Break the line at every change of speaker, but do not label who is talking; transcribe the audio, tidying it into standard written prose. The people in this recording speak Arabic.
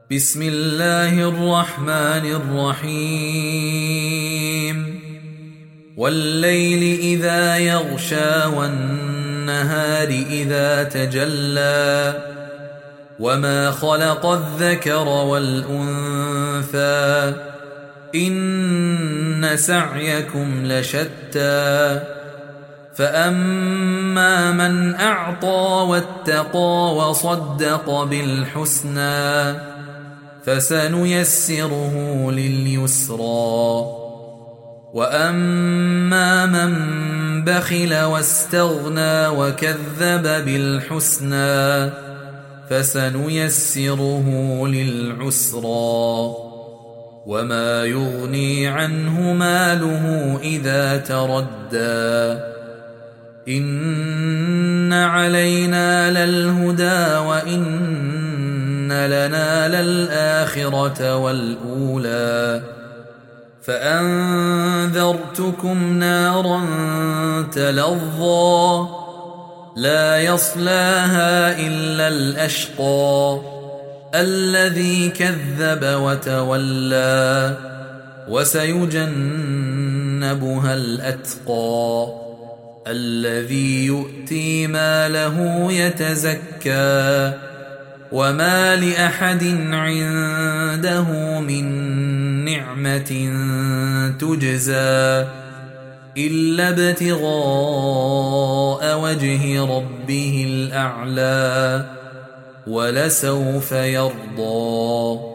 بسم الله الرحمن الرحيم والليل إذا يغشى والنهار إذا تجلى وما خلق الذكر والأنثى إن سعيكم لشتى فأما من أعطى واتقى وصدق بالحسنى فسنيسره لليسرى وأما من بخل واستغنى وكذب بالحسنى فسنيسره للعسرى وما يغني عنه ماله إذا تردى إن علينا للهدى وإن لنا للآخرة والأولى فأنذرتكم نارا تلظى لا يصلاها إلا الأشقى الذي كذب وتولى وسيجنبها الأتقى الذي يؤتي ماله يتزكى وما لأحد عنده من نعمة تجزى إلا ابتغاء وجه ربه الأعلى ولسوف يرضى.